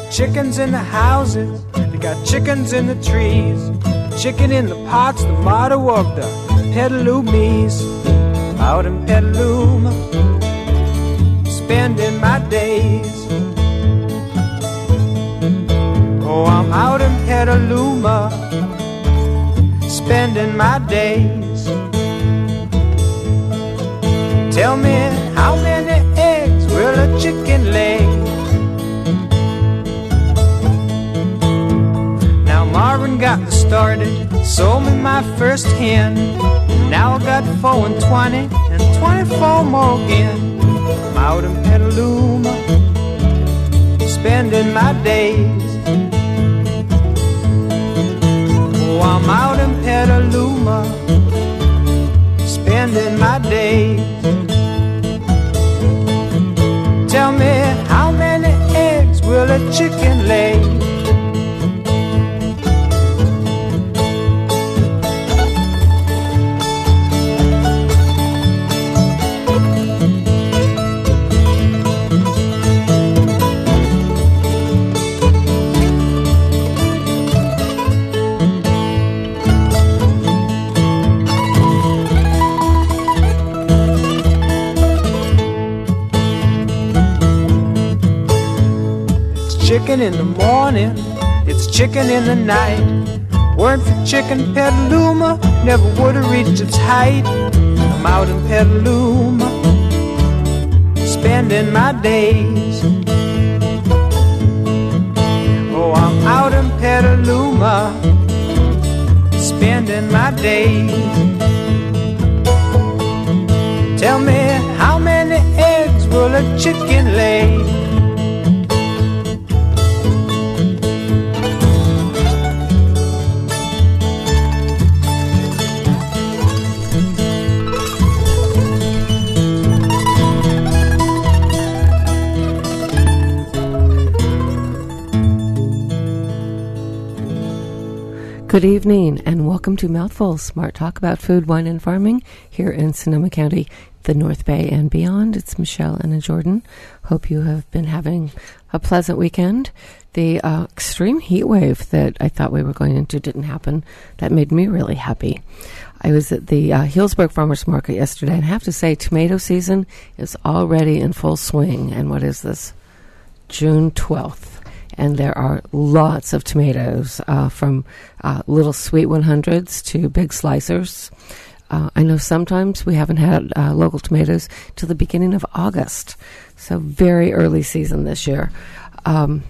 chickens in the houses, they got chickens in the trees, chicken in the pots, the motto of the Petalumis. Out in Petaluma, spending my days. Oh, I'm out in Petaluma, spending my days. Tell me, how many eggs will a chicken lay? Now Marvin got me started, sold me my first hen. Now I got 4 and 20 and 24 more again. I'm out in Petaluma, spending my days. Oh, I'm out in Petaluma, spending my days. Tell me, how many eggs will a chicken lay? Chicken in the morning, it's chicken in the night. Weren't for chicken, Petaluma never would have reached its height. I'm out in Petaluma, spending my days. Oh, I'm out in Petaluma, spending my days. Tell me, how many eggs will a chicken lay? Good evening and welcome to Mouthfuls, smart talk about food, wine, and farming here in Sonoma County, the North Bay and beyond. It's Michelle and Jordan. Hope you have been having a pleasant weekend. The extreme heat wave that I thought we were going into didn't happen. That made me really happy. I was at the Healdsburg Farmers Market yesterday and I have to say tomato season is already in full swing. And what is this? June 12th. And there are lots of tomatoes, from little sweet 100s to big slicers. I know sometimes we haven't had local tomatoes till the beginning of August, so very early season this year. And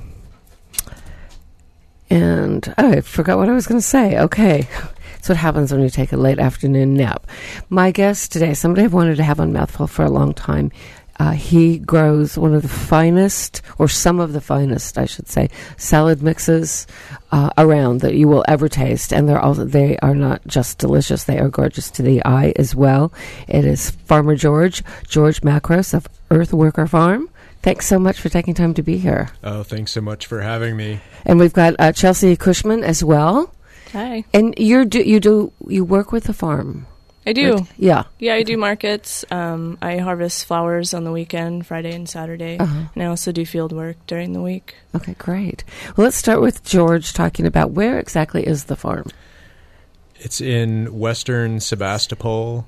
I forgot what I was going to say. Okay, that's what happens when you take a late afternoon nap. My guest today, somebody I've wanted to have on Mouthful for a long time. He grows one of the finest, or some of the finest, I should say, salad mixes around that you will ever taste. And they are not just delicious, they are gorgeous to the eye as well. It is Farmer George Macros of Earthworker Farm. Thanks so much for taking time to be here. Oh, thanks so much for having me. And we've got Chelsea Cushman as well. Hi. And you work with the farm. I do. Right? Yeah. Yeah, I do markets. I harvest flowers on the weekend, Friday and Saturday. Uh-huh. And I also do field work during the week. Okay, great. Well, let's start with George talking about where exactly is the farm? It's in western Sebastopol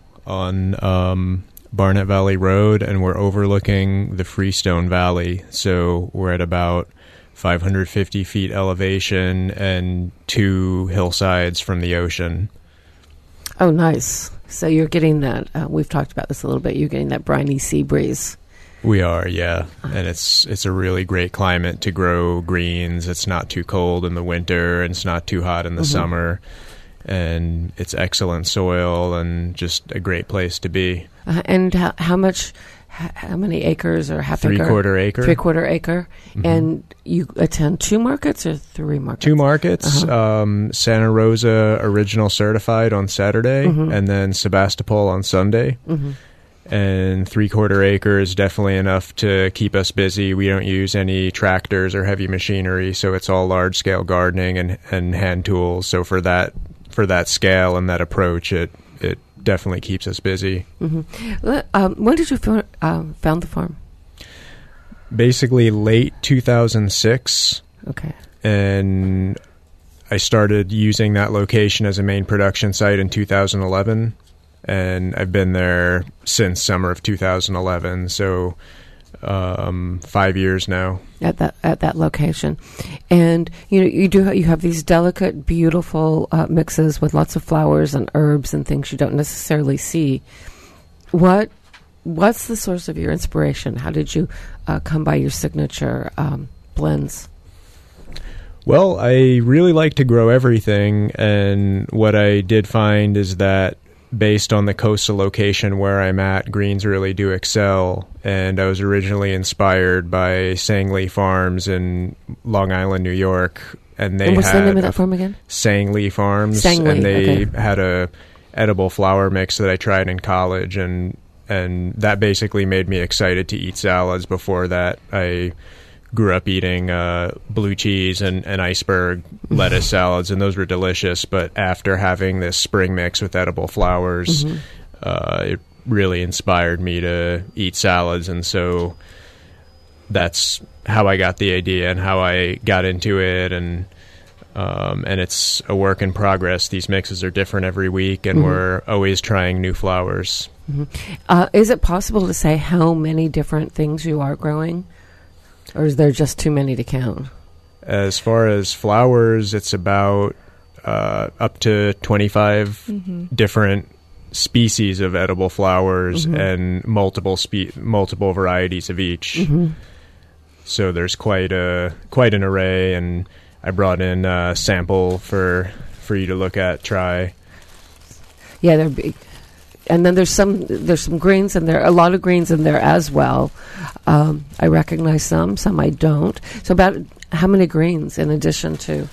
on Barnett Valley Road, and we're overlooking the Freestone Valley. So we're at about 550 feet elevation and 2 hillsides from the ocean. Oh, nice. So you're getting that, we've talked about this a little bit, you're getting that briny sea breeze. We are, yeah. And it's a really great climate to grow greens. It's not too cold in the winter, and it's not too hot in the summer. And it's excellent soil and just a great place to be. And how many acres or half acre? 3/4 acre. 3/4 acre. Mm-hmm. And you attend 2 markets or 3 markets? 2 markets. Santa Rosa Original Certified on Saturday, and then Sebastopol on Sunday. And 3/4 acre is definitely enough to keep us busy. We don't use any tractors or heavy machinery, so it's all large scale gardening and hand tools. So for that scale and that approach, it definitely keeps us busy. When did you found the farm? Basically late 2006. Okay. And I started using that location as a main production site in 2011, and I've been there since summer of 2011, so 5 years now at that location. And you have these delicate, beautiful mixes with lots of flowers and herbs and things you don't necessarily see. What's the source of your inspiration? How did you come by your signature blends? Well, I really like to grow everything, and what I did find is that based on the coastal location where I'm at, greens really do excel. And I was originally inspired by Sangley Farms in Long Island, New York, and they what's had the name of that farm again? Sangley Farms, and they had a edible flower mix that I tried in college, and that basically made me excited to eat salads. Before that, I grew up eating blue cheese and iceberg lettuce salads, and those were delicious. But after having this spring mix with edible flowers, it really inspired me to eat salads. And so that's how I got the idea and how I got into it. And it's a work in progress. These mixes are different every week, and we're always trying new flowers. Is it possible to say how many different things you are growing? Or is there just too many to count? As far as flowers, it's about up to 25 different species of edible flowers and multiple varieties of each. So there's quite an array, and I brought in a sample for you to look at, try. Yeah, they're big. And then there's some greens in there, a lot of greens in there as well. I recognize some I don't. So about how many greens in addition to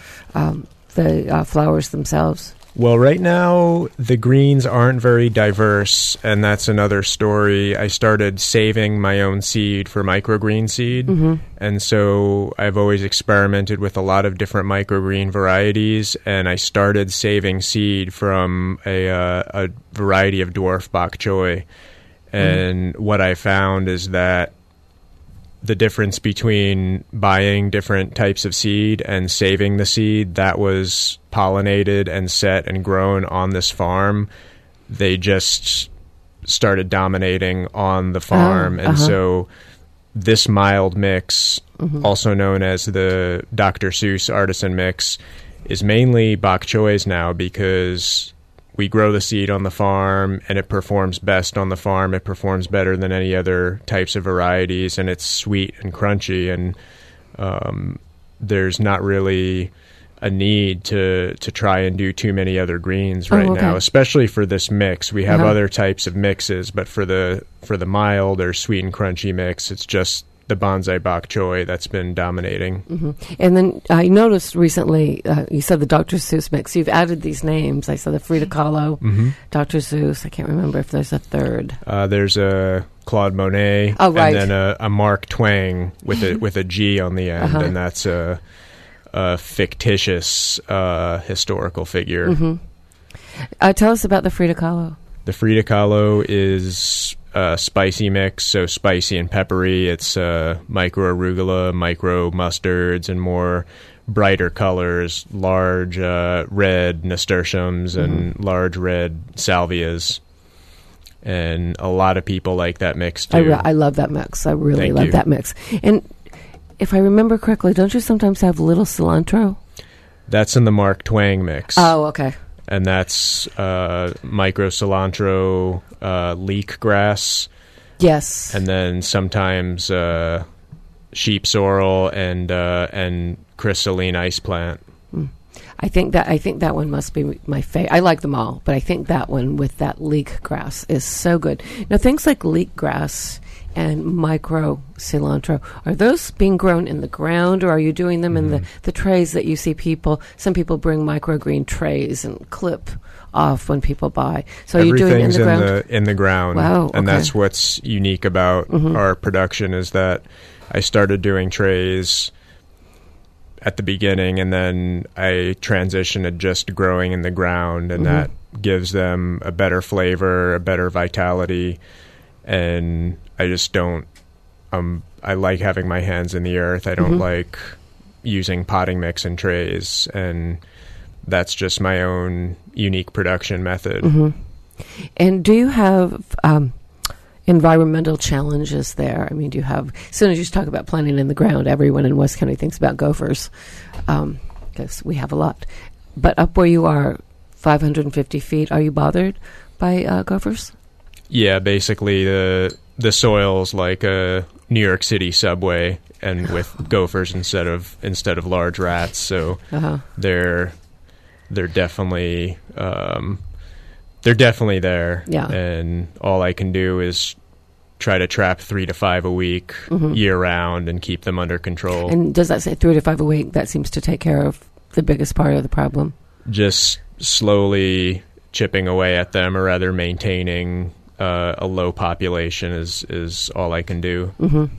the flowers themselves? Well, right now the greens aren't very diverse, and that's another story. I started saving my own seed for microgreen seed, and so I've always experimented with a lot of different microgreen varieties, and I started saving seed from a variety of dwarf bok choy. And what I found is that the difference between buying different types of seed and saving the seed that was pollinated and set and grown on this farm, they just started dominating on the farm. And so this mild mix, also known as the Dr. Seuss Artisan Mix, is mainly bok choys now because we grow the seed on the farm, and it performs best on the farm. It performs better than any other types of varieties, and it's sweet and crunchy, and there's not really a need to try and do too many other greens right now, especially for this mix. We have other types of mixes, but for the mild or sweet and crunchy mix, it's just the bonsai bok choy that's been dominating. And then I noticed recently, you said the Dr. Seuss mix. You've added these names. I saw the Frida Kahlo, Dr. Seuss. I can't remember if there's a third. There's a Claude Monet, and then a Mark Twain with a G on the end, and that's a fictitious historical figure. Tell us about the Frida Kahlo. The Frida Kahlo is a spicy mix, so spicy and peppery. It's micro arugula, micro mustards, and more brighter colors, large red nasturtiums and large red salvias. And a lot of people like that mix too. I love that mix. I really love that mix. And if I remember correctly, don't you sometimes have little cilantro? That's in the Mark Twain mix. Oh, okay. And that's micro cilantro, leek grass. Yes. And then sometimes sheep sorrel and crystalline ice plant. I think that one must be my favorite. I like them all, but I think that one with that leek grass is so good. Now, things like leek grass and micro cilantro, are those being grown in the ground, or are you doing them in the trays that you see people? Some people bring microgreen trays and clip off when people buy. So are you doing it in the ground? In the ground. Wow, and that's what's unique about our production, is that I started doing trays at the beginning, and then I transitioned to just growing in the ground, and that gives them a better flavor, a better vitality, and I just don't I like having my hands in the earth. I don't like using potting mix and trays, and that's just my own unique production method. And do you have environmental challenges there? I mean, do you have, as soon as you talk about planting in the ground, everyone in West County thinks about gophers, because we have a lot. But up where you are, 550 feet, are you bothered by gophers? Yeah, basically the soil's like a New York City subway, and with gophers instead of large rats. So they're definitely there. Yeah. And all I can do is try to trap 3 to 5 a week year round and keep them under control. And does that say 3 to 5 a week? That seems to take care of the biggest part of the problem. Just slowly chipping away at them, or rather maintaining a low population is all I can do.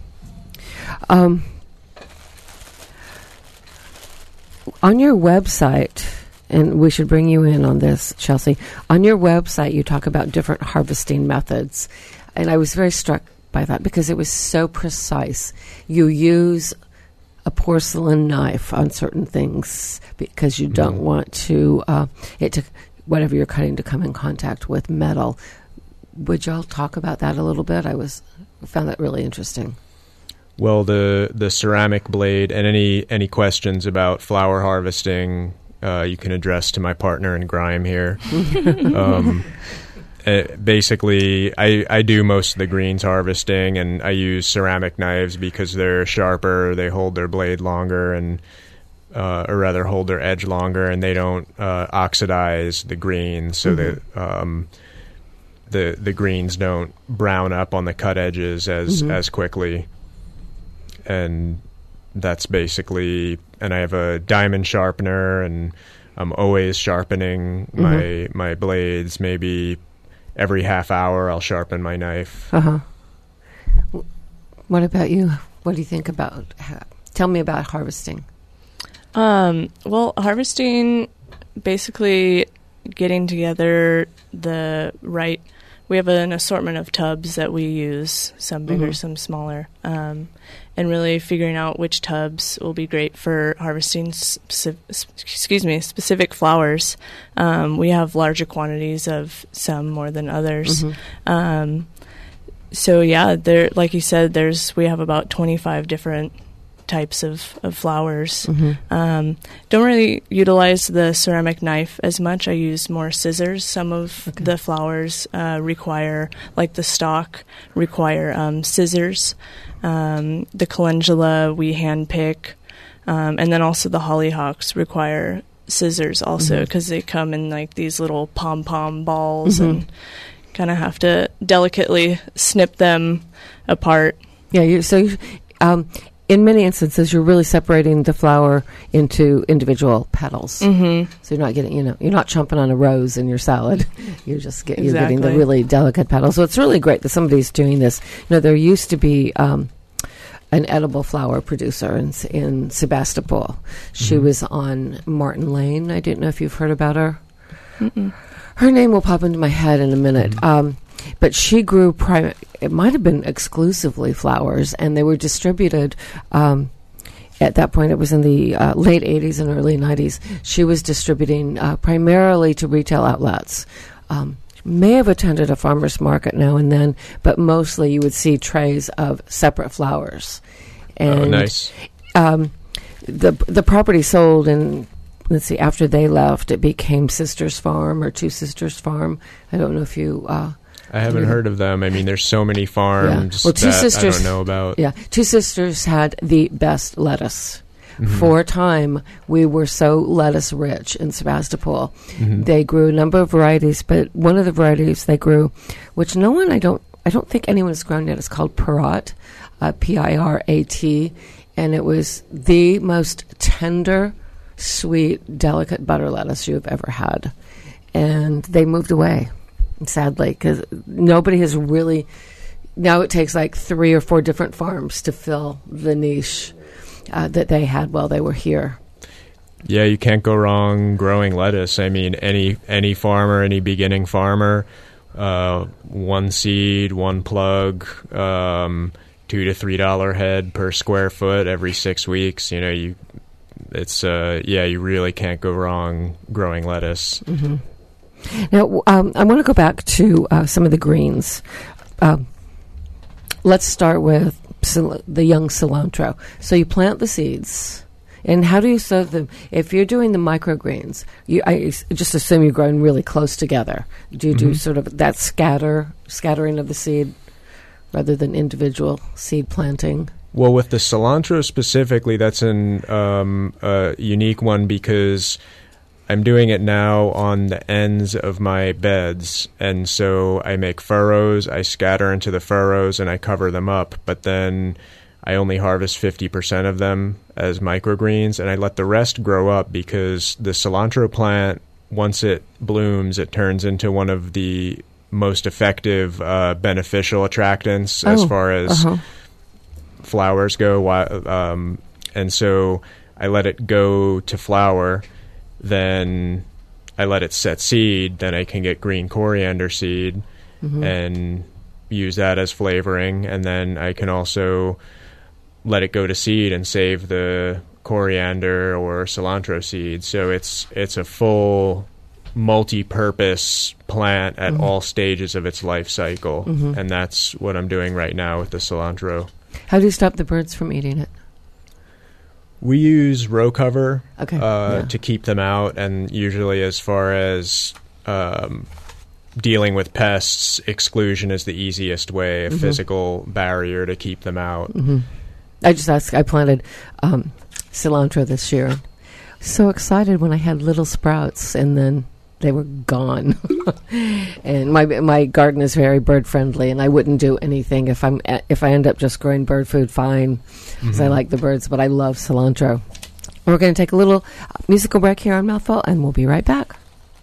On your website, and we should bring you in on this, Chelsea, on your website you talk about different harvesting methods, and I was very struck by that because it was so precise. You use a porcelain knife on certain things because you don't want to whatever you're cutting to come in contact with metal. Would y'all talk about that a little bit? I found that really interesting. Well, the ceramic blade, and any questions about flower harvesting, you can address to my partner in Grime here. Basically, I do most of the greens harvesting, and I use ceramic knives because they're sharper, they hold their blade longer, and or rather hold their edge longer, and they don't oxidize the greens, so that the greens don't brown up on the cut edges as quickly. And that's basically, and I have a diamond sharpener, and I'm always sharpening my blades. Maybe every half hour I'll sharpen my knife. What about you? What do you think about, tell me about harvesting. Well, harvesting, basically getting together we have an assortment of tubs that we use, some bigger, some smaller, and really figuring out which tubs will be great for harvesting specific flowers. We have larger quantities of some more than others. So yeah, like you said, we have about 25 different types of flowers. Don't really utilize the ceramic knife as much. I use more scissors. Some of the flowers require, like the stalk, require scissors. The calendula we hand pick, and then also the hollyhocks require scissors also, because they come in like these little pom-pom balls and kind of have to delicately snip them apart. Yeah, in many instances, you're really separating the flower into individual petals. So you're not getting, you're not chomping on a rose in your salad. You're just you're getting the really delicate petals. So it's really great that somebody's doing this. There used to be an edible flower producer in Sebastopol. She was on Martin Lane. I didn't know if you've heard about her. Her name will pop into my head in a minute. But she grew, it might have been exclusively flowers, and they were distributed, at that point, it was in the late 80s and early 90s. She was distributing primarily to retail outlets. May have attended a farmer's market now and then, but mostly you would see trays of separate flowers. And nice. The property sold, and let's see, after they left, it became Sisters Farm or Two Sisters Farm. I don't know if you... I haven't heard of them. I mean, there's so many farms Well, Two Sisters, I don't know about. Yeah, Two Sisters had the best lettuce. For a time, we were so lettuce rich in Sebastopol. They grew a number of varieties, but one of the varieties they grew, which I don't think anyone has grown yet, is called Pirat, Pirat, and it was the most tender, sweet, delicate butter lettuce you've ever had. And they moved away. Sadly, because nobody has really... Now it takes like 3 or 4 different farms to fill the niche that they had while they were here. Yeah, you can't go wrong growing lettuce. I mean, any farmer, any beginning farmer, one seed, one plug, $2 to $3 head per square foot every 6 weeks. You it's you really can't go wrong growing lettuce. Mm-hmm. Now, I want to go back to some of the greens. Let's start with the young cilantro. So you plant the seeds, and how do you sow them? If you're doing the microgreens, I just assume you're growing really close together. Do you do sort of that scattering of the seed rather than individual seed planting? Well, with the cilantro specifically, that's a unique one because I'm doing it now on the ends of my beds, and so I make furrows, I scatter into the furrows, and I cover them up, but then I only harvest 50% of them as microgreens, and I let the rest grow up because the cilantro plant, once it blooms, it turns into one of the most effective beneficial attractants as far as flowers go, and so I let it go to flower, then I let it set seed, then I can get green coriander seed and use that as flavoring, and then I can also let it go to seed and save the coriander or cilantro seed. So it's a full multi-purpose plant at all stages of its life cycle, and that's what I'm doing right now with the cilantro. How do you stop the birds from eating it? We use row cover to keep them out, and usually as far as dealing with pests, exclusion is the easiest way, a physical barrier to keep them out. I just asked, I planted cilantro this year. So excited when I had little sprouts, and then they were gone. And my garden is very bird friendly, and I wouldn't do anything if I end up just growing bird food, fine, because I like the birds, but I love cilantro. We're going to take a little musical break here on Mouthful, and we'll be right back.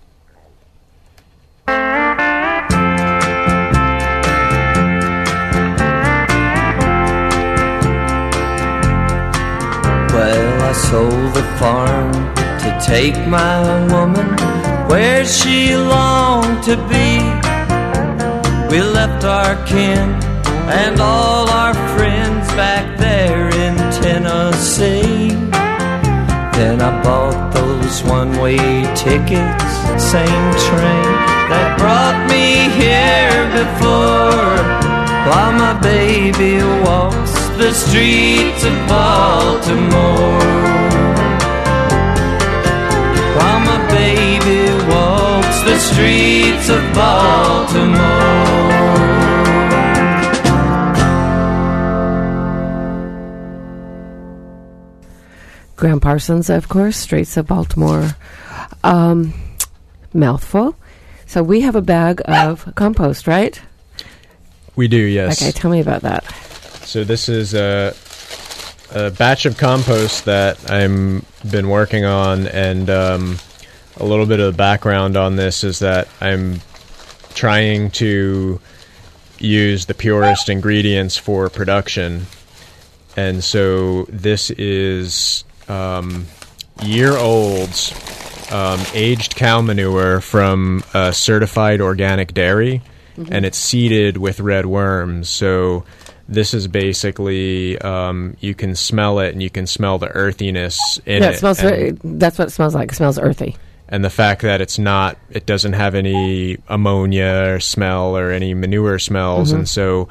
Well, I sold the farm to take my woman where she longed to be. We left our kin and all our friends back there in Tennessee. Then I bought those one-way tickets, same train that brought me here before, while my baby walks the streets of Baltimore. While my baby walks the streets of Baltimore. Graham Parsons, of course, Streets of Baltimore. Mouthful. So we have a bag of compost, right? We do, yes. Okay, tell me about that. So this is a batch of compost that I'm been working on, and a little bit of the background on this is that I'm trying to use the purest ingredients for production. And so this is year-old aged cow manure from a certified organic dairy, and it's seeded with red worms. So this is basically, you can smell it, and you can smell the earthiness in it. Smells that's what it smells like. It smells earthy. And the fact that it doesn't have any ammonia or smell or any manure smells. And so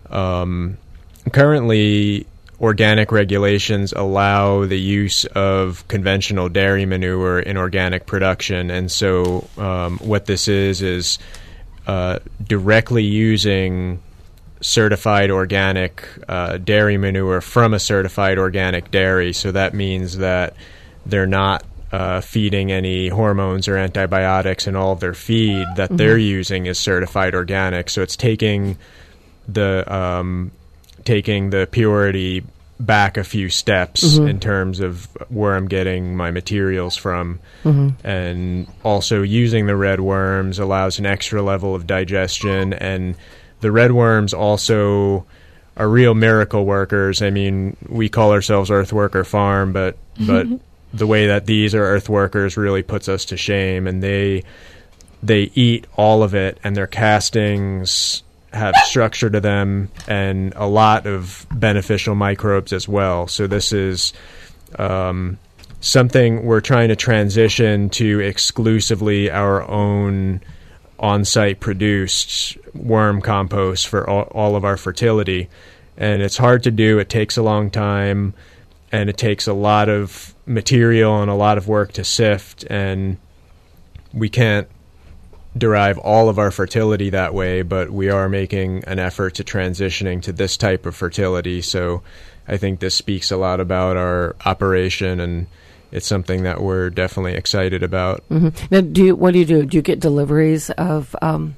currently organic regulations allow the use of conventional dairy manure in organic production. And so what this is directly using certified organic dairy manure from a certified organic dairy. So that means that they're not feeding any hormones or antibiotics, and all of their feed that they're using is certified organic. So it's taking the purity back a few steps in terms of where I'm getting my materials from. And also using the red worms allows an extra level of digestion, and the red worms also are real miracle workers. I mean, we call ourselves Earthworker Farm, but the way that these are earth workers really puts us to shame, and they eat all of it, and their castings have structure to them and a lot of beneficial microbes as well. So this is something we're trying to transition to exclusively our own on-site produced worm compost for all of our fertility. And it's hard to do. It takes a long time, and it takes a lot of material and a lot of work to sift, and we can't derive all of our fertility that way, but we are making an effort to transitioning to this type of fertility. So I think this speaks a lot about our operation, and it's something that we're definitely excited about. Mm-hmm. Now, what do you do? Do you get deliveries of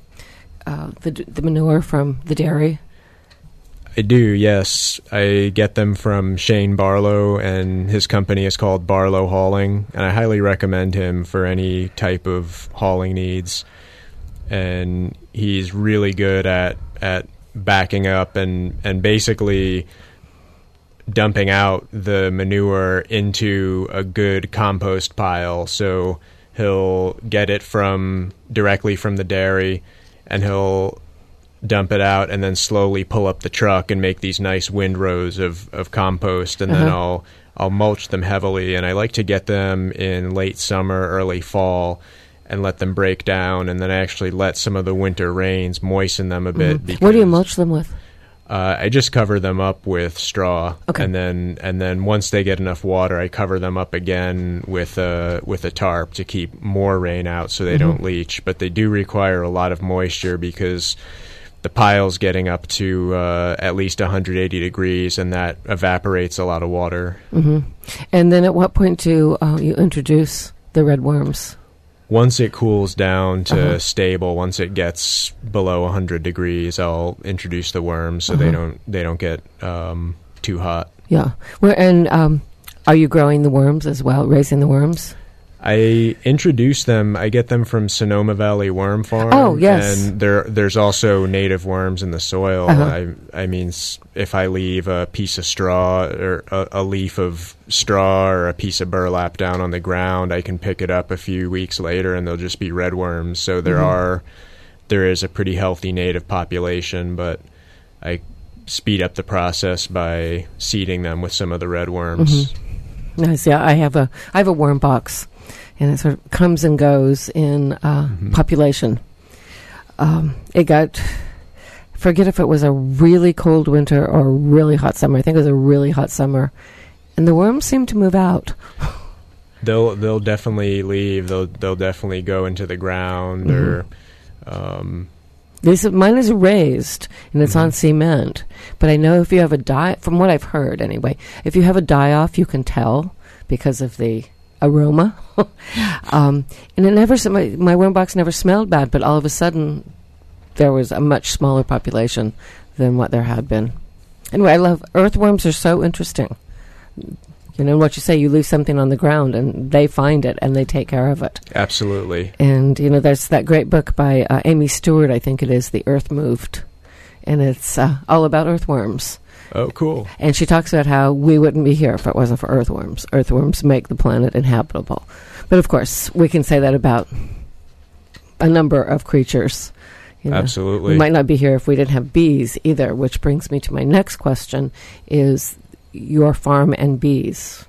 the manure from the dairy? I do, yes. I get them from Shane Barlow, and his company is called Barlow Hauling, and I highly recommend him for any type of hauling needs. And he's really good at backing up and basically dumping out the manure into a good compost pile. So he'll get it directly from the dairy, and he'll dump it out and then slowly pull up the truck and make these nice windrows of compost, and then I'll mulch them heavily. And I like to get them in late summer, early fall, and let them break down, and then I actually let some of the winter rains moisten them a bit. Mm-hmm. What do you mulch them with? I just cover them up with straw, okay. and then once they get enough water, I cover them up again with a tarp to keep more rain out so they don't leach. But they do require a lot of moisture because the pile's getting up to at least 180 degrees, and that evaporates a lot of water. Mm-hmm. And then at what point do you introduce the red worms? Once it cools down to stable, once it gets below 100 degrees, I'll introduce the worms so they don't get too hot. Yeah. Are you growing the worms as well, raising the worms? I introduce them. I get them from Sonoma Valley Worm Farm. Oh, yes. And there's also native worms in the soil. I mean, if I leave a piece of straw or a leaf of straw or a piece of burlap down on the ground, I can pick it up a few weeks later and they'll just be red worms. So there is a pretty healthy native population, but I speed up the process by seeding them with some of the red worms. Nice. Yeah, I have a worm box, and it sort of comes and goes in population. Forget if it was a really cold winter or a really hot summer. I think it was a really hot summer, and the worms seem to move out. They'll definitely leave. They'll definitely go into the ground or. Mine is raised, and it's on cement. But I know if you have from what I've heard anyway, if you have a die-off, you can tell because of the aroma. And my worm box never smelled bad, but all of a sudden, there was a much smaller population than what there had been. Anyway, earthworms are so interesting. You know what you say, you leave something on the ground and they find it and they take care of it. Absolutely. And, there's that great book by Amy Stewart, I think it is, The Earth Moved. And it's all about earthworms. Oh, cool. And she talks about how we wouldn't be here if it wasn't for earthworms. Earthworms make the planet inhabitable. But, of course, we can say that about a number of creatures. Absolutely. We might not be here if we didn't have bees either, which brings me to my next question is your farm and bees.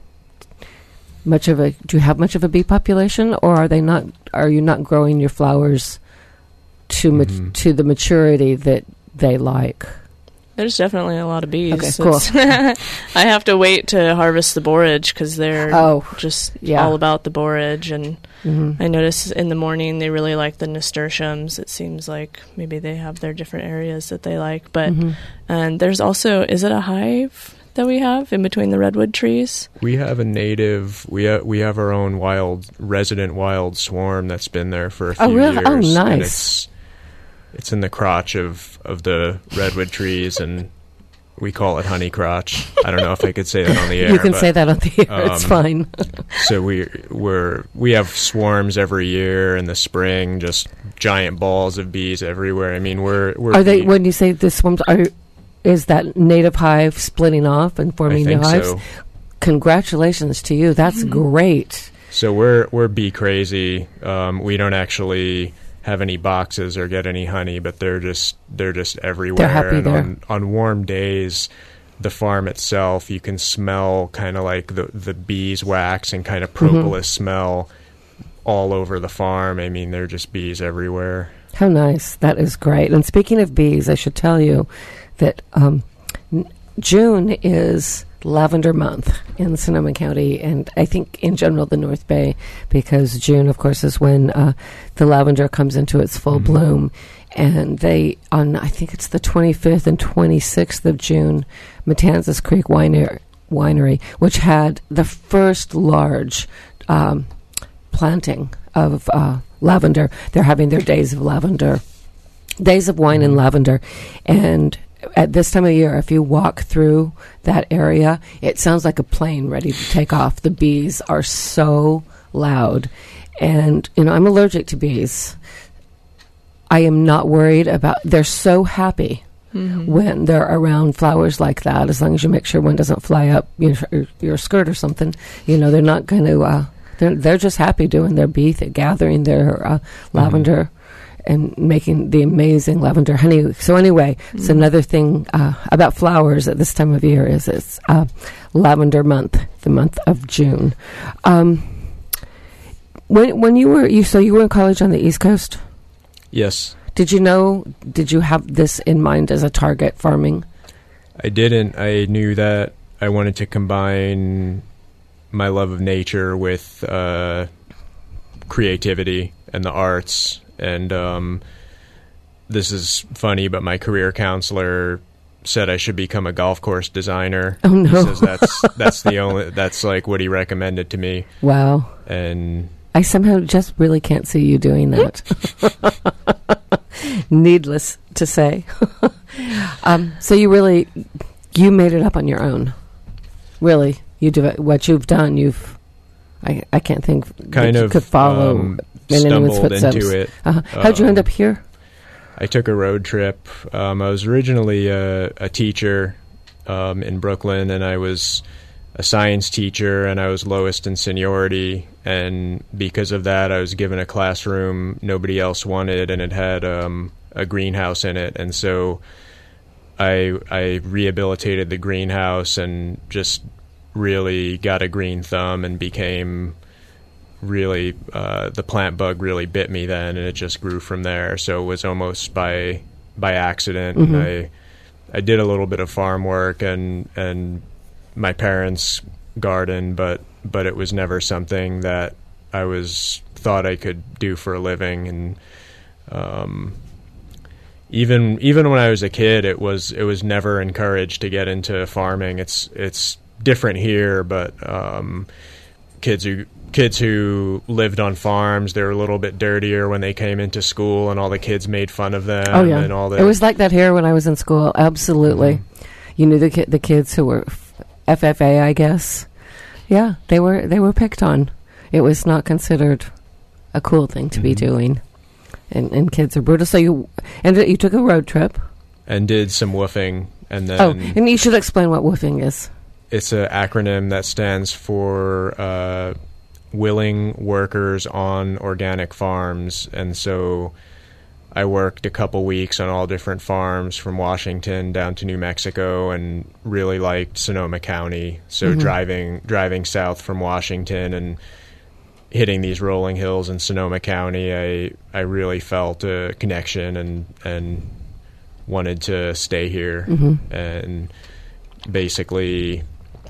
Do you have much of a bee population, or are you not growing your flowers to the maturity that they like? There's definitely a lot of bees. Okay, cool. I have to wait to harvest the borage because they're all about the borage. And I notice in the morning they really like the nasturtiums. It seems like maybe they have their different areas that they like. But and there's also, is it a hive that we have in between the redwood trees? We have a native. We have our own resident wild swarm that's been there for a few years. Oh, nice. And it's in the crotch of the redwood trees, and we call it honey crotch. I don't know if I could say that on the air. You can say that on the air. It's fine. So we have swarms every year in the spring, just giant balls of bees everywhere. I mean, we're are they? When you say the swarms, is that native hive splitting off and forming new hives? So. Congratulations to you. That's great. So we're bee crazy. We don't actually have any boxes or get any honey, but they're just everywhere. They're happy and there. On warm days, the farm itself, you can smell kind of like the beeswax and kind of propolis smell all over the farm. I mean, there are just bees everywhere. How nice. That is great. And speaking of bees, I should tell you that June is lavender month in Sonoma County, and I think in general the North Bay, because June, of course, is when the lavender comes into its full bloom. And they, I think it's the 25th and 26th of June, Matanzas Creek Winery, which had the first large planting of lavender. They're having their days of lavender, days of wine and lavender. And at this time of year, if you walk through that area, it sounds like a plane ready to take off. The bees are so loud. And, I'm allergic to bees. I am not worried about, they're so happy when they're around flowers like that, as long as you make sure one doesn't fly up your skirt or something. They're not going to, they're just happy doing their gathering their lavender and making the amazing lavender honey. So anyway, it's another thing about flowers at this time of year is it's lavender month, the month of June. When you were in college on the East Coast? Yes. Did you have this in mind as a target, farming? I didn't. I knew that I wanted to combine my love of nature with creativity and the arts. And this is funny, but my career counselor said I should become a golf course designer. Oh, no. He says that's like what he recommended to me. Wow. And I somehow just really can't see you doing that. Needless to say. So you made it up on your own. Really, you do it. What you've done, I can't think kind that of you could follow in anyone's stumbled footsteps. into it. How'd you end up here? I took a road trip. I was originally a teacher in Brooklyn, and I was a science teacher, and I was lowest in seniority, and because of that I was given a classroom nobody else wanted, and it had a greenhouse in it, and so I rehabilitated the greenhouse and just really got a green thumb and became really the plant bug really bit me then, and it just grew from there. So it was almost by accident. And I did a little bit of farm work and my parents' garden, but it was never something that I thought I could do for a living. And even when I was a kid, it was never encouraged to get into farming. It's different here, but kids who lived on farms, they were a little bit dirtier when they came into school, and all the kids made fun of them. Oh yeah, and all it was like that here when I was in school. Absolutely, you knew the kids who were FFA, I guess. Yeah, they were picked on. It was not considered a cool thing to be doing, and kids are brutal. So you took a road trip and did some woofing, and then and you should explain what woofing is. It's an acronym that stands for Willing Workers on Organic Farms, and so I worked a couple weeks on all different farms from Washington down to New Mexico, and really liked Sonoma County. So driving south from Washington and hitting these rolling hills in Sonoma County, I really felt a connection and wanted to stay here, and basically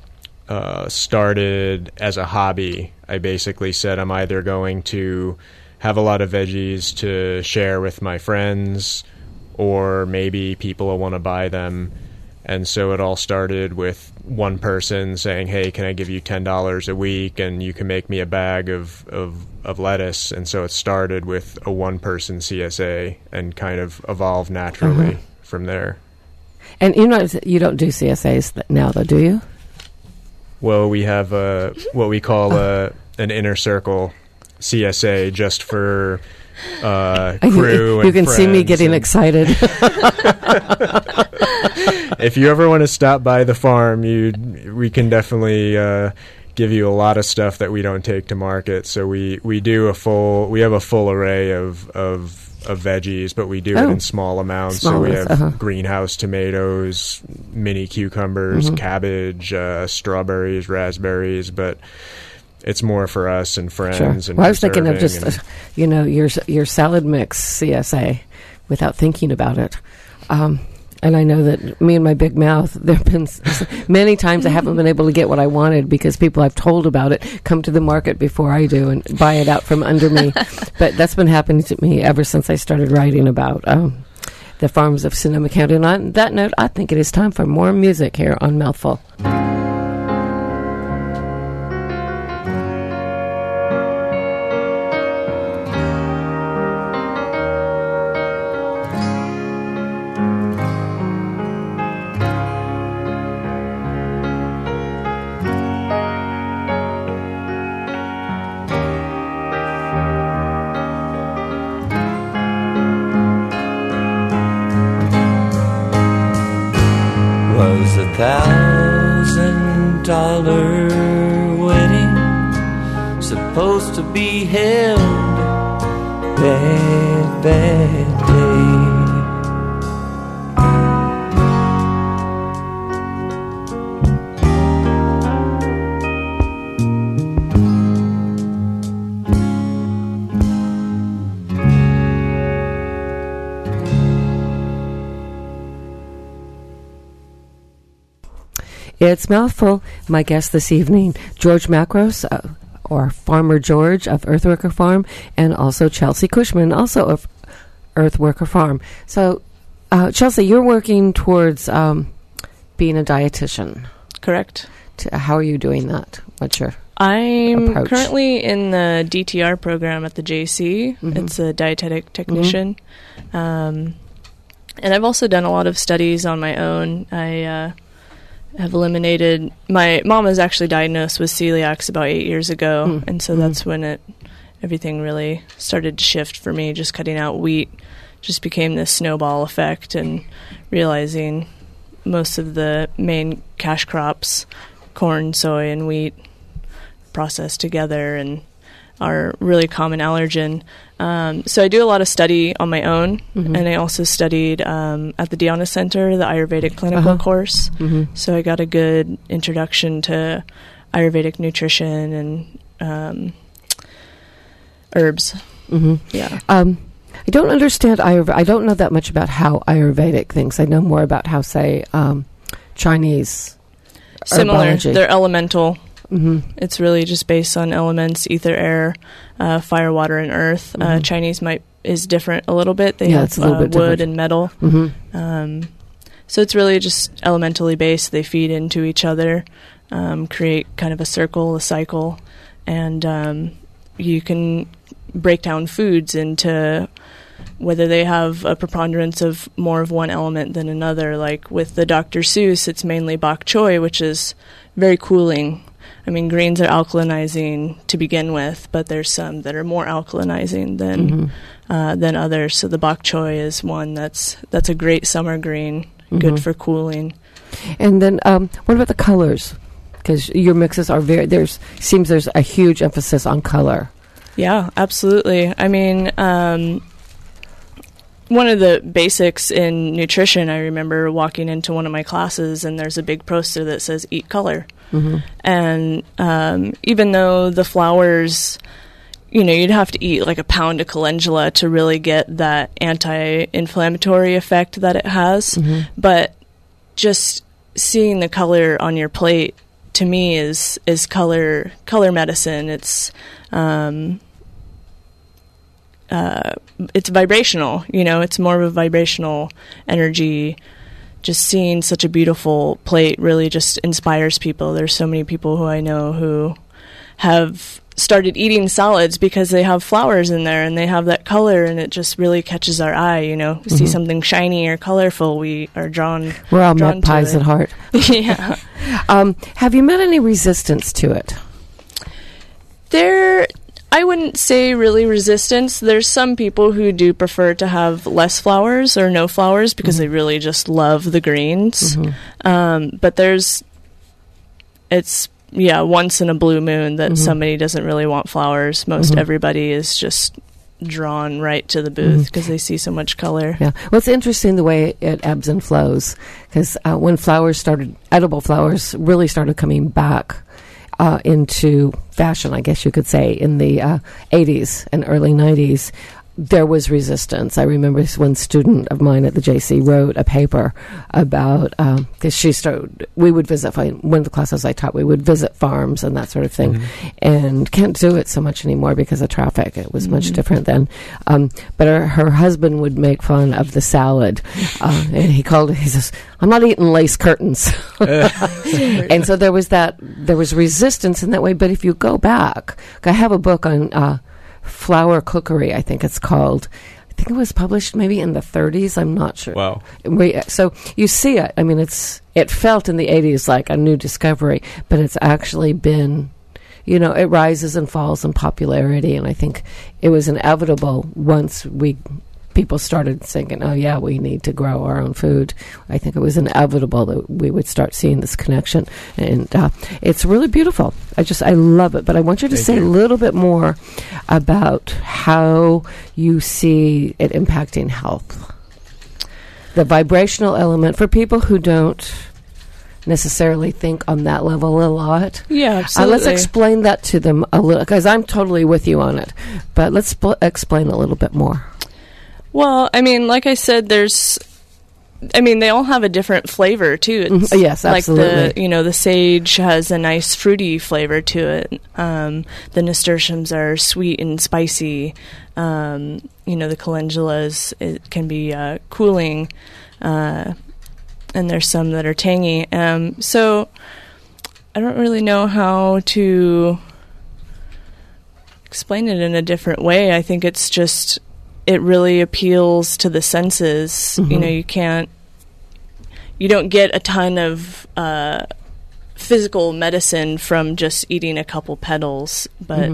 started as a hobby. I basically said I'm either going to have a lot of veggies to share with my friends, or maybe people will want to buy them. And so it all started with one person saying, hey, can I give you $10 a week and you can make me a bag of lettuce? And so it started with a one-person CSA and kind of evolved naturally from there. And you don't do CSAs now, though, do you? Well, we have what we call an inner circle CSA just for crew and you can see me getting excited. If you ever want to stop by the farm, we can definitely give you a lot of stuff that we don't take to market. So we have a full array of veggies, but we do it in small amounts. So we have greenhouse tomatoes, mini cucumbers, cabbage, strawberries, raspberries, but it's more for us and friends. Sure. And well, I was thinking of just, your salad mix CSA without thinking about it. And I know that me and my big mouth, there have been many times I haven't been able to get what I wanted because people I've told about it come to the market before I do and buy it out from under me. But that's been happening to me ever since I started writing about the farms of Sonoma County. And on that note, I think it is time for more music here on Mouthful. Was $1,000 wedding supposed to be held that day? It's Mouthful. My guest this evening, George Macros, or Farmer George of Earthworker Farm, and also Chelsea Cushman, also of Earthworker Farm. So, Chelsea, you're working towards being a dietitian. Correct. How are you doing that? What's your I'm approach? Currently in the DTR program at the JC. It's a dietetic technician. And I've also done a lot of studies on my own. I have eliminated... My mom was actually diagnosed with celiacs about 8 years ago, and so that's when everything really started to shift for me. Just cutting out wheat just became this snowball effect, and realizing most of the main cash crops, corn, soy, and wheat, processed together and are really common allergen. So I do a lot of study on my own, and I also studied at the Dhyana Center, the Ayurvedic clinical course. So I got a good introduction to Ayurvedic nutrition and herbs. Yeah. I don't understand Ayurveda. I don't know that much about how Ayurvedic thinks. I know more about how, say, Chinese Similar. herbology. They're elemental. It's really just based on elements: ether, air, fire, water, and earth. Chinese is different a little bit. They have wood and metal. So it's really just elementally based. They feed into each other, create kind of a circle, a cycle, and you can break down foods into whether they have a preponderance of more of one element than another. Like with the Dr. Seuss, it's mainly bok choy, which is very cooling. I mean, greens are alkalinizing to begin with, but there's some that are more alkalinizing than others. So the bok choy is one that's a great summer green, good for cooling. And then what about the colors? Because your mixes are there's a huge emphasis on color. Yeah, absolutely. I mean, one of the basics in nutrition, I remember walking into one of my classes and there's a big poster that says eat color. And even though the flowers, you'd have to eat like a pound of calendula to really get that anti-inflammatory effect that it has. But just seeing the color on your plate, to me, is color medicine. It's vibrational, it's more of a vibrational energy. Just seeing such a beautiful plate really just inspires people. There's so many people who I know who have started eating salads because they have flowers in there and they have that color, and it just really catches our eye, See something shiny or colorful, we are drawn. We're all magpies at heart. Yeah. Have you met any resistance to it? I wouldn't say really resistance. There's some people who do prefer to have less flowers or no flowers because they really just love the greens. But it's once in a blue moon that somebody doesn't really want flowers. Most everybody is just drawn right to the booth because they see so much color. Yeah. Well, it's interesting the way it ebbs and flows, because when edible flowers really started coming back into fashion, I guess you could say, in the 80s and early 90s, there was resistance. I remember one student of mine at the JC wrote a paper about, because we would visit, one of the classes I taught, we would visit farms and that sort of thing, and can't do it so much anymore because of traffic. It was much different then. But her husband would make fun of the salad, and he says, "I'm not eating lace curtains." And so there was resistance in that way. But if you go back, I have a book on flower cookery, I think it's called. I think it was published maybe in the 30s. I'm not sure. Wow. So you see it. I mean, it felt in the 80s like a new discovery, but it's actually been, it rises and falls in popularity. And I think it was inevitable once people started thinking, oh, yeah, we need to grow our own food. I think it was inevitable that we would start seeing this connection. And it's really beautiful. I love it. But I want you to say a little bit more about how you see it impacting health. The vibrational element for people who don't necessarily think on that level a lot. Yeah, absolutely. Let's explain that to them a little, because I'm totally with you on it. But let's explain a little bit more. Well, I mean, like I said, they all have a different flavor too. It's yes, absolutely. Like the sage has a nice fruity flavor to it. The nasturtiums are sweet and spicy. The calendulas, it can be cooling, and there's some that are tangy. So I don't really know how to explain it in a different way. I think it's just, it really appeals to the senses. You don't get a ton of physical medicine from just eating a couple petals, but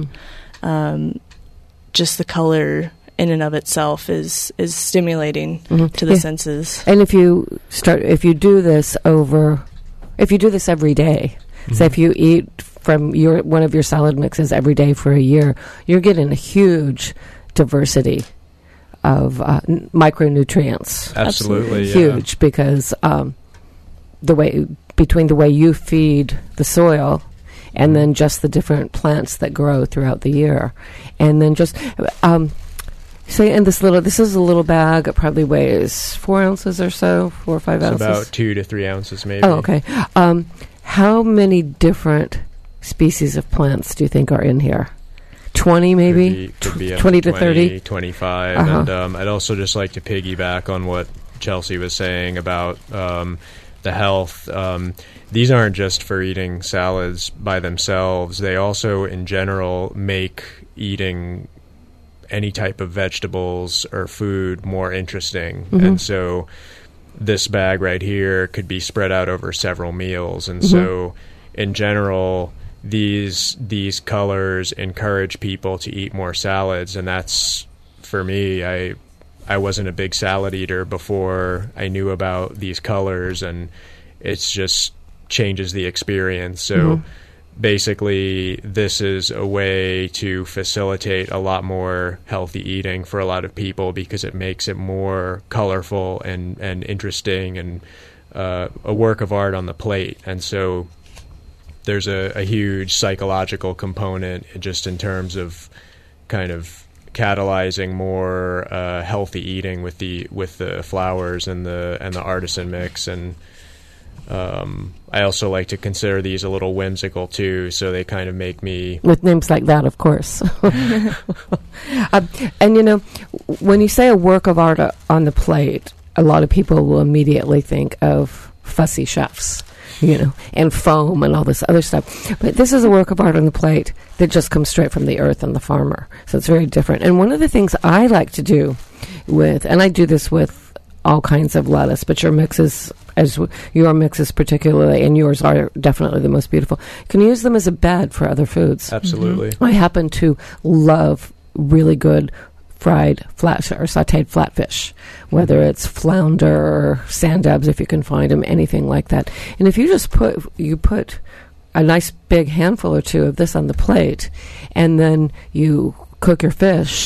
just the color in and of itself is stimulating to the senses. And if you do this every day, so if you eat from one of your salad mixes every day for a year, you're getting a huge diversity of micronutrients. Absolutely, huge, because between the way you feed the soil and then just the different plants that grow throughout the year, and then just say in this is a little bag. It probably weighs 4 ounces or so, 4 or 5 ounces. About 2 to 3 ounces, maybe. Oh, okay. How many different species of plants do you think are in here? 20 maybe? Could be 20 to 30? 25. And I'd also just like to piggyback on what Chelsea was saying about the health. These aren't just for eating salads by themselves. They also, in general, make eating any type of vegetables or food more interesting. And so this bag right here could be spread out over several meals. And so, in general, these colors encourage people to eat more salads, and that's, for me, I wasn't a big salad eater before I knew about these colors, and it's just changes the experience. So basically, this is a way to facilitate a lot more healthy eating for a lot of people, because it makes it more colorful and interesting, and a work of art on the plate. And so there's a huge psychological component just in terms of kind of catalyzing more healthy eating with the flowers and the artisan mix. And I also like to consider these a little whimsical too, so they kind of make me, with names like that, of course. And when you say a work of art on the plate, a lot of people will immediately think of fussy chefs, and foam and all this other stuff. But this is a work of art on the plate that just comes straight from the earth and the farmer. So it's very different. And one of the things I like to do and I do this with all kinds of lettuce, but your mixes particularly, and yours are definitely the most beautiful, you can use them as a bed for other foods. Absolutely. I happen to love really good fried flat or sautéed flatfish, whether it's flounder or sand dabs, if you can find them, anything like that. And if you just put a nice big handful or two of this on the plate, and then you cook your fish,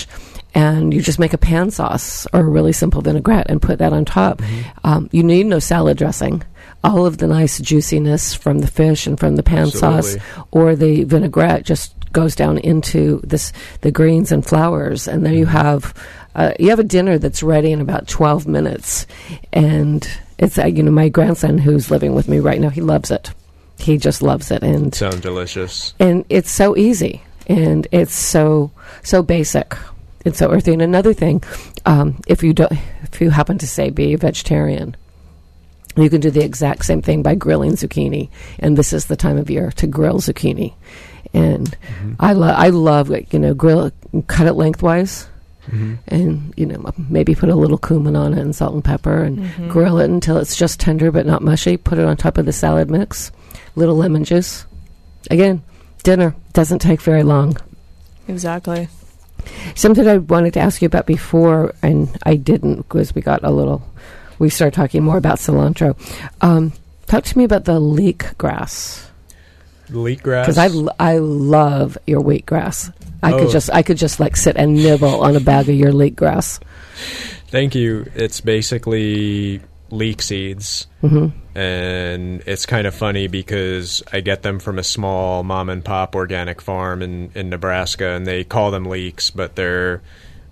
and you just make a pan sauce or a really simple vinaigrette and put that on top. You need no salad dressing. All of the nice juiciness from the fish and from the pan sauce or the vinaigrette just goes down into the greens and flowers, and then you have a dinner that's ready in about 12 minutes. And it's my grandson who's living with me right now, he loves it. He just loves it. And sounds delicious. And it's so easy, and it's so basic. It's so earthy. And another thing, if you happen to say be a vegetarian, you can do the exact same thing by grilling zucchini. And this is the time of year to grill zucchini. And I love cut it lengthwise, and maybe put a little cumin on it and salt and pepper, and grill it until it's just tender but not mushy. Put it on top of the salad mix, little lemon juice. Again, dinner doesn't take very long. Exactly. Something I wanted to ask you about before, and I didn't because we started talking more about cilantro. Talk to me about the leek grass. Leek grass? Because I love your wheatgrass. I could just like sit and nibble on a bag of your leek grass. Thank you. It's basically leek seeds. And it's kind of funny because I get them from a small mom and pop organic farm in Nebraska, and they call them leeks, but they're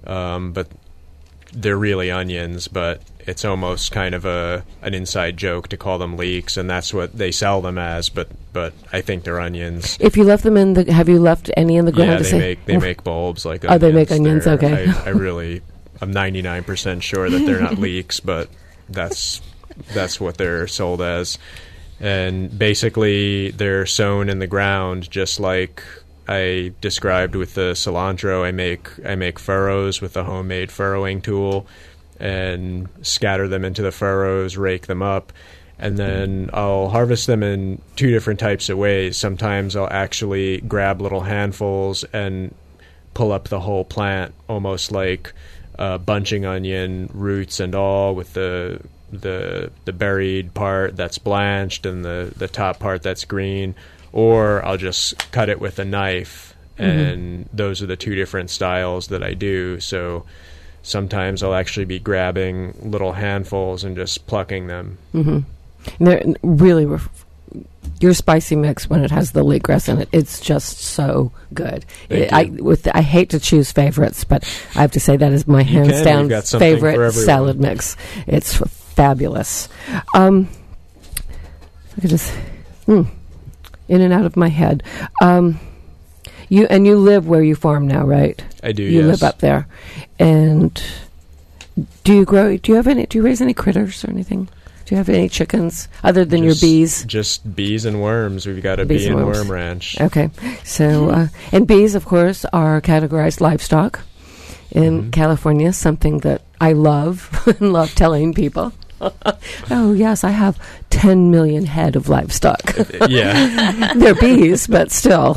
really onions, but it's almost kind of an inside joke to call them leeks, and that's what they sell them as, but I think they're onions. If you left them have you left any in the ground? Yeah, they make bulbs like onions. Oh, they make onions, okay. I'm 99% sure that they're not leeks, but that's what they're sold as. And basically they're sown in the ground just like I described with the cilantro. I make furrows with a homemade furrowing tool and scatter them into the furrows, rake them up, and then I'll harvest them in two different types of ways. Sometimes I'll actually grab little handfuls and pull up the whole plant, almost like bunching onion, roots and all, with the buried part that's blanched and the top part that's green. Or I'll just cut it with a knife, and those are the two different styles that I do. So sometimes I'll actually be grabbing little handfuls and just plucking them. And they're really your spicy mix, when it has the leek grass in it, it's just so good. I hate to choose favorites, but I have to say that is my hands down favorite salad mix. It's fabulous. I could just in and out of my head. You live where you farm now, right? I do. You live up there, and do you raise any critters or anything? Do you have any chickens other than your bees? Just bees and worms. We've got a bee and worm ranch. Okay. So, and bees, of course, are categorized livestock in California, something that I love and love telling people. Oh, yes, I have 10 million head of livestock. Yeah. They're bees, but still.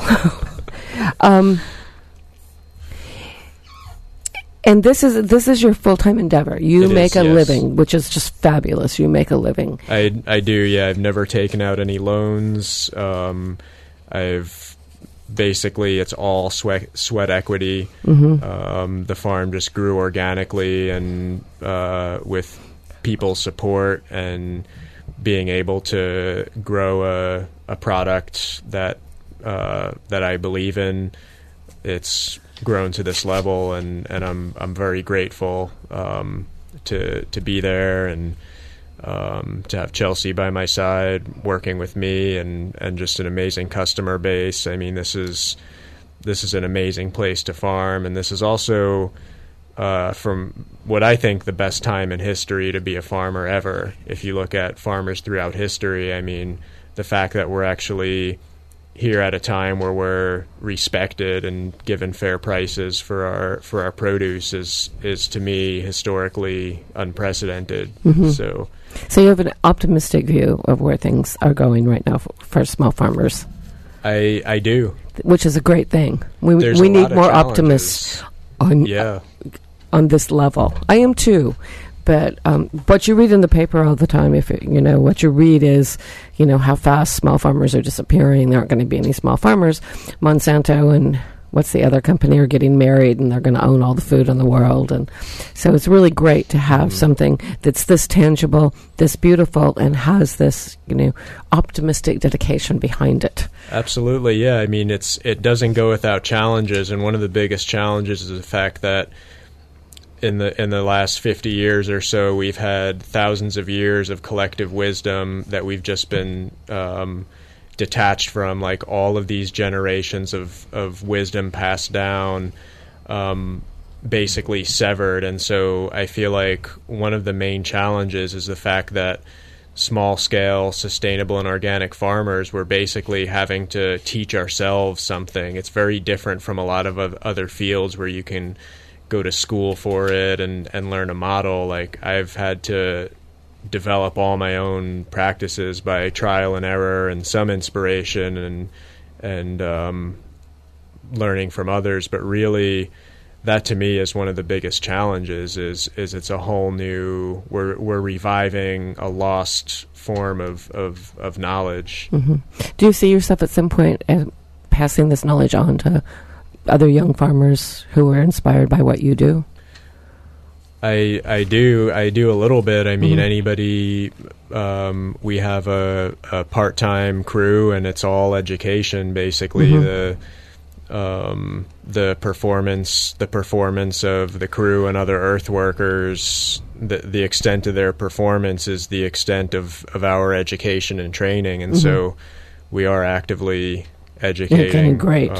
And this is your full-time endeavor. You make a living, which is just fabulous. You make a living. I do, yeah. I've never taken out any loans. I've basically, it's all sweat equity. The farm just grew organically, and with people's support and being able to grow a product that I believe in, it's grown to this level, and I'm very grateful to be there, and to have Chelsea by my side working with me, and just an amazing customer base. I mean, this is an amazing place to farm, and this is also from what I think the best time in history to be a farmer ever. If you look at farmers throughout history, I mean, the fact that we're actually here at a time where we're respected and given fair prices for our produce is to me historically unprecedented. So you have an optimistic view of where things are going right now for small farmers. I do, which is a great thing. We need more optimists on this level. I am too. But what you read in the paper all the time, what you read is, how fast small farmers are disappearing. There aren't going to be any small farmers. Monsanto and what's the other company are getting married, and they're going to own all the food in the world. And so it's really great to have something that's this tangible, this beautiful, and has this, optimistic dedication behind it. Absolutely, yeah. I mean, it doesn't go without challenges, and one of the biggest challenges is the fact that in the last 50 years or so, we've had thousands of years of collective wisdom that we've just been detached from, like all of these generations of wisdom passed down, basically severed. And so I feel like one of the main challenges is the fact that small-scale, sustainable, and organic farmers, we're basically having to teach ourselves something. It's very different from a lot of other fields where you can go to school for it and learn a model. Like, I've had to develop all my own practices by trial and error and some inspiration and learning from others. But really, that to me is one of the biggest challenges. Is it's a whole new, we're reviving a lost form of knowledge. Mm-hmm. Do you see yourself at some point passing this knowledge on to other young farmers who are inspired by what you do? I do a little bit. I mean, anybody, we have a part-time crew, and it's all education, basically. The performance of the crew and other earth workers, the extent of their performance is the extent of our education and training. And so we are actively educating. Okay, great.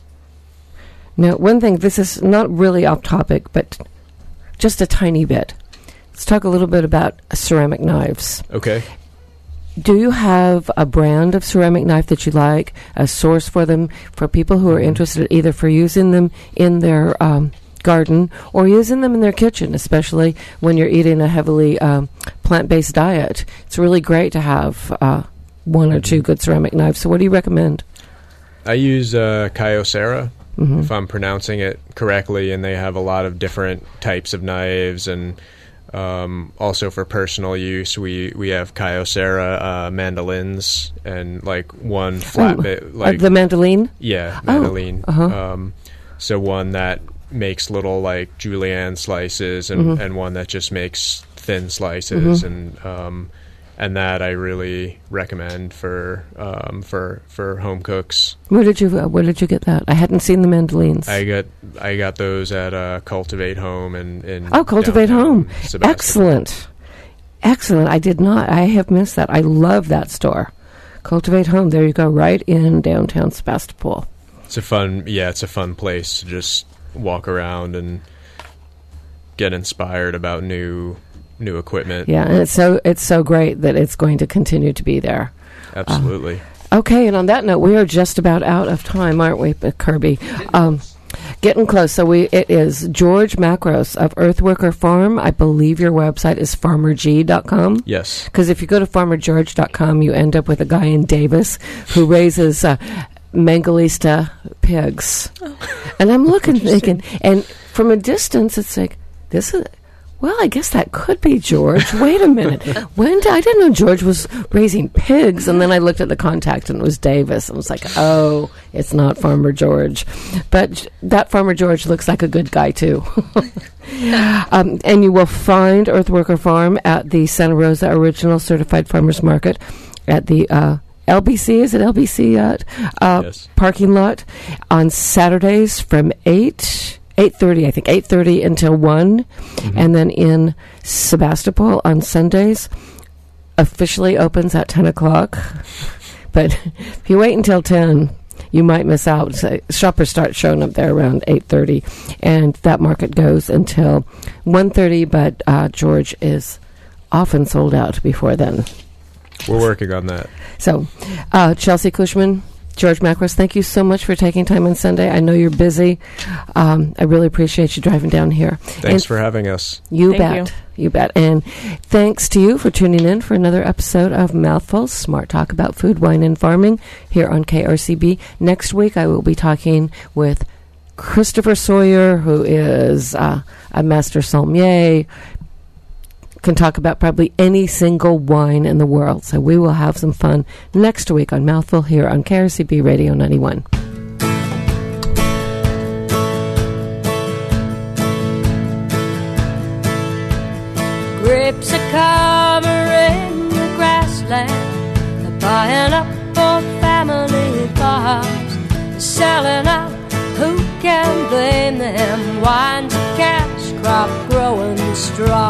Now, one thing, this is not really off topic, but just a tiny bit. Let's talk a little bit about ceramic knives. Okay. Do you have a brand of ceramic knife that you like, a source for them, for people who are interested either for using them in their garden or using them in their kitchen, especially when you're eating a heavily plant-based diet? It's really great to have one or two good ceramic knives. So what do you recommend? I use Kyocera, if I'm pronouncing it correctly, and they have a lot of different types of knives. And also for personal use, we have Kyocera mandolins, and like one flat bit, like the mandolin. Yeah, mandolin. So one that makes little like julienne slices, and one that just makes thin slices, and that I really recommend for home cooks. Where did you get that? I hadn't seen the mandolins. I got those at Cultivate Home in Cultivate Home. Sebastopol. Excellent. I did not. I have missed that. I love that store. Cultivate Home. There you go, right in downtown Sebastopol. It's a fun place to just walk around and get inspired about new equipment. Yeah, and it's so great that it's going to continue to be there. Absolutely. Okay, and on that note, we are just about out of time, aren't we, Kirby? Getting close. So it is George Macros of Earthworker Farm. I believe your website is farmerg.com. Yes. Because if you go to farmergeorge.com, you end up with a guy in Davis who raises Mangalitsa pigs. Oh. And I'm thinking, and from a distance, it's like, this is... Well, I guess that could be George. Wait a minute. I didn't know George was raising pigs. And then I looked at the contact, and it was Davis. I was like, oh, it's not Farmer George. But that Farmer George looks like a good guy, too. And you will find Earthworker Farm at the Santa Rosa Original Certified Farmers Market at the LBC. Is it LBC yes. Parking lot on Saturdays from 8:30, I think, 8:30 until 1, and then in Sebastopol on Sundays, officially opens at 10 o'clock. But if you wait until 10, you might miss out. So shoppers start showing up there around 8:30, and that market goes until 1:30, but George is often sold out before then. We're working on that. So, Chelsea Cushman, George Macros, thank you so much for taking time on Sunday. I know you're busy. I really appreciate you driving down here. Thanks for having us. You bet. And thanks to you for tuning in for another episode of Mouthfuls, Smart Talk about food, wine, and farming here on KRCB. Next week, I will be talking with Christopher Sawyer, who is a master sommelier, can talk about probably any single wine in the world. So we will have some fun next week on Mouthful here on KRCB Radio 91. grapes are covering the grassland. They're buying up old family farms, they're selling out, who can blame them? Wine's a cash crop growing strong.